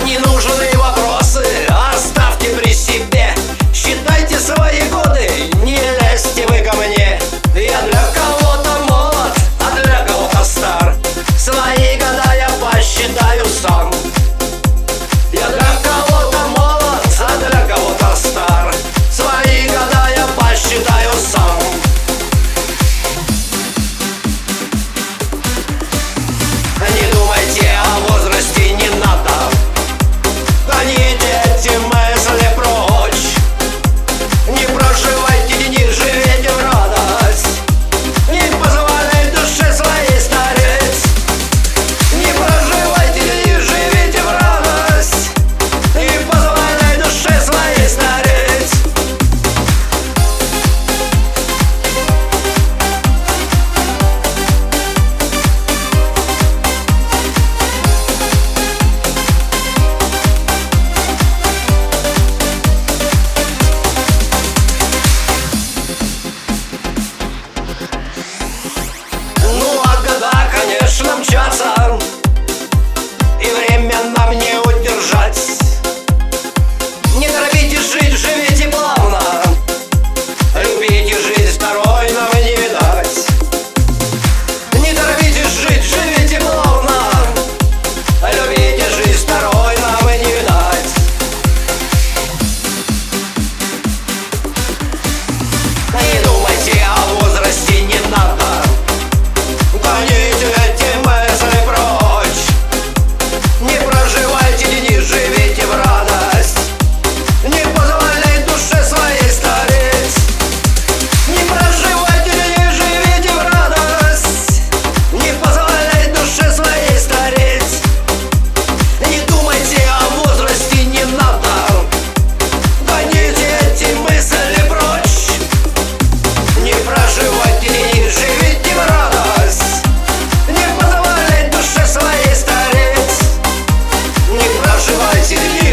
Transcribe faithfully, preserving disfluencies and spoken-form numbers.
Ненужные вопросы оставьте при себе. Считайте свои годы, не лезьте вы ко мне. Я для кого-то молод, а для кого-то стар. Свои года я посчитаю сам. Я для кого-то молод, а для кого-то стар. Свои года я посчитаю сам. Не думайте о возрасте, не надо. Гоните эти мысли прочь. Не проживайте дни, живите в радость. Не позволяй душе своей стареть. Не проживайте дни, живите в радость. Не позволяй душе своей стареть. Ну а года, конечно, мчатся, и время нам не удержать. Не торопитесь жить, живите плавно. Любите жизнь, второй нам не видать. Не торопитесь жить, живите плавно. Любите жизнь, второй нам не видать. Не думайте о возрасте, не надо. Гоните эти мысли прочь. Не проживайте дни, живите в радость. Не позволяй душе своей стареть. Не проживайте дни, живите в радость. Не позволяй душе своей стареть. Не думайте о возрасте, не надо. Гоните эти мысли прочь. Не проживайте дни, живите в радость. Не позволяй душе своей стареть. Не проживайте дни.